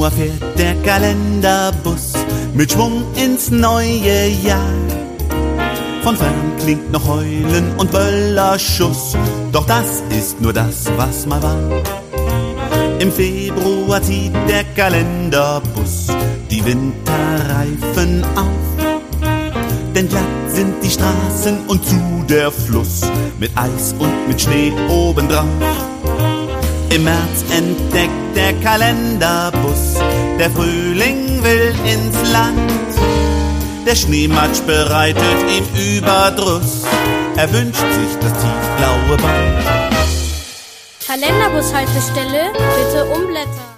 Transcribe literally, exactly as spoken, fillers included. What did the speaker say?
Februar fährt der Kalenderbus mit Schwung ins neue Jahr. Von fern klingt noch Heulen und Böllerschuss, doch das ist nur das, was mal war. Im Februar zieht der Kalenderbus die Winterreifen auf, denn glatt sind die Straßen und zu der Fluss mit Eis und mit Schnee obendrauf. Im März entdeckt der Kalenderbus, der Frühling will ins Land. Der Schneematsch bereitet ihm Überdruss, er wünscht sich das tiefblaue Band. Kalenderbus-Haltestelle, bitte umblättern.